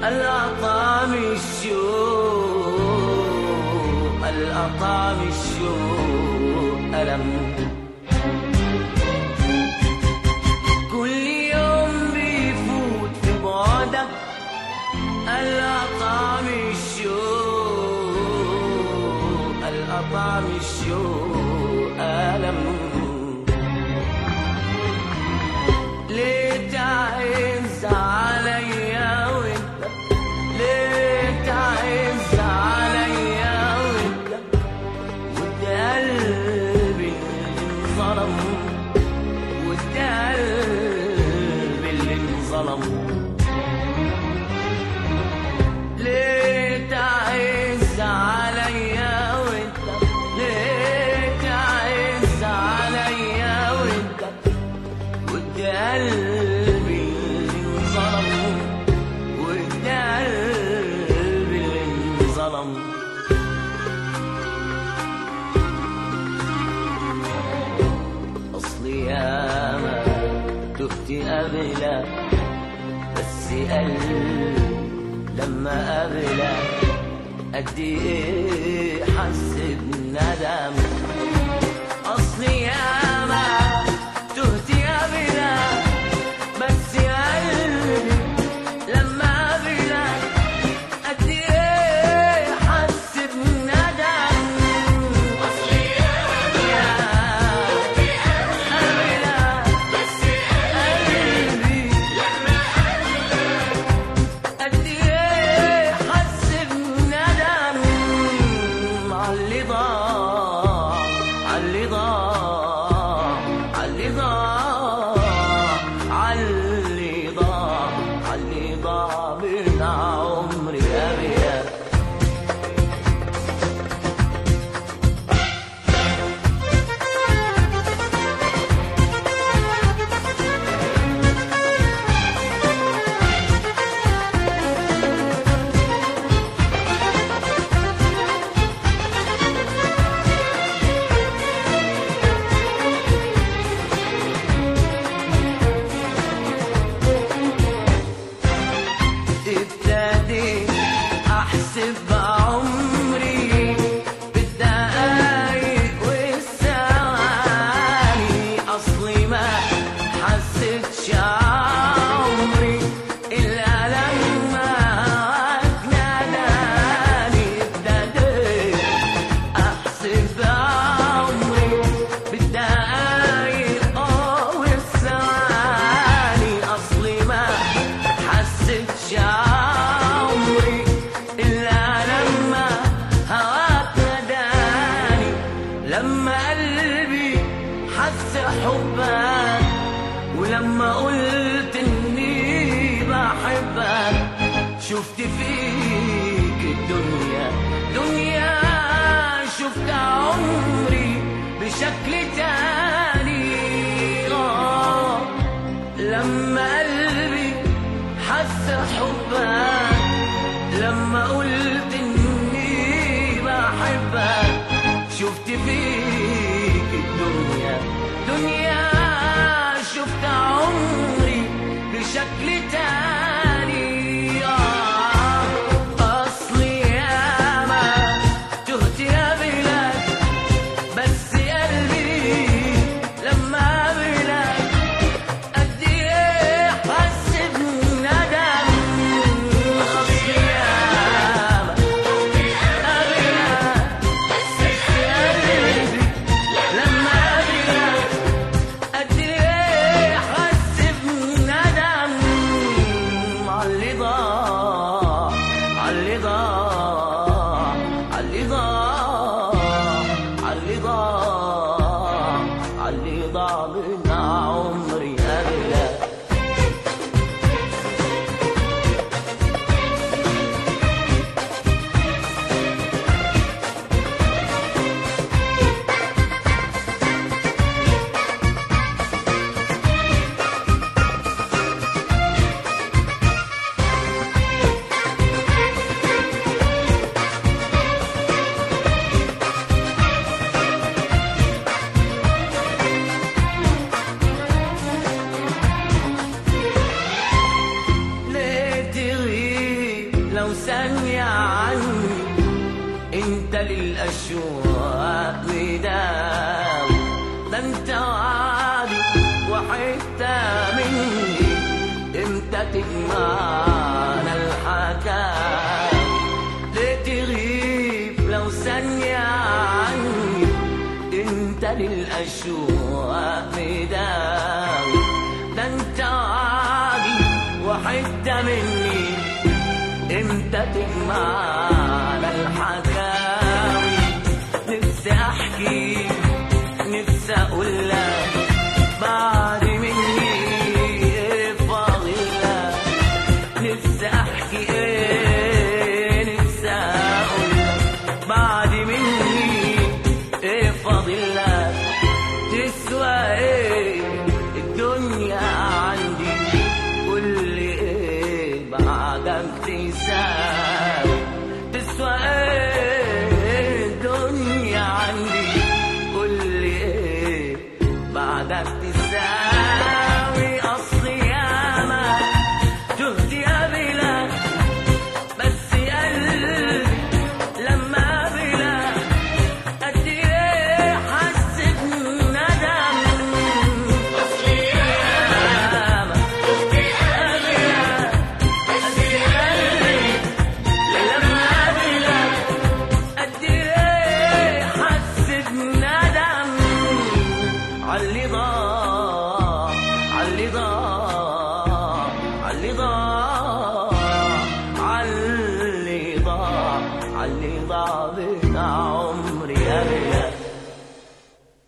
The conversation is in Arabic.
الأطعم الشوق، الأطعم الشوق ألم. كل يوم بيفوت في بعدك الأطعم الشوق، الأطعم الشوق ألم. ليه تعز عليا وانت، ليه تعز عليا وانت، وانت قلبي اللي انظلم، وانت قلبي اللي انظلم. ليه تعز عليا وانت، ليه تعز عليا وانت، وانت قلبي اللي انظلم، وانت قلبي اللي انظلم. اصلي ياما تهت قبلك، بس قلبي لما قابلك قد ايه حس بندم. اصلي ياما تهت قابلك، بس قلبي لما قابلك قد ايه حس بندم. اصلي ياما تهت قابلك، بس قلبي لما قابلك قد ايه حس بندم. عاللي ضاع، عاللي ضاع، عاللي ضاع، عاللي ضاع، عاللي ضاع من عمري أبيض. ابتديت احسب عمري بالدقايق والثواني. اصلي ما حسيتش عمري الا لما ناداني. ابتديت احسب عمري بالدقايق والثواني. اصلي ما حسيتش عمري إلا لما هواك ناداني. لما قلبي حس حبك، ولما قلت إني بحبك، شفت فيك الدنيا دنيا. شفت عمري بشكل تاني. لما قلبي حس حبك، لما قلت إني بحبك، شفت فيك الدنيا دنيا. شفت عمري بشكل تاني. أصلي ياما تهت قابلك، بس قلبي لما قابلك قد ايه حس بندم. اصلي ياما قابلك، بس قلبي لما قابلك قد ايه حس بندم. ثانية عني انت للأشواق مداوي. ده انت وعدي وحتة مني، امتى تجمعنا الحكاوي؟ ليه تغيب لو ثانية عني انت للأشواق مداوي؟ ده انت وعدي وحتة مني، امتى تجمعنا الحكاوي؟ نفسي احكي نفسي اقول لك بعد مني ايه فاضل لك. نفسي احكي نفسي اقول لك بعد مني ايه فاضل لك. تسوى ايه الدنيا عندي؟ قول لي ايه بعدك تساوي؟ تسوى ايه الدنيا عندي؟ قول لي ايه بعدك تساوي؟ اصلي ياما تهت قبلك، بس قلبي لما قبلك قد ايه حس بندم. اصلي ياما تهت قبلك، بس قلبي لما قبلك قد ايه حس بندم. عاللي ضاع عاللي ضاع عاللي ضاع عاللي ضاع عاللي ضاع بتاع عمري.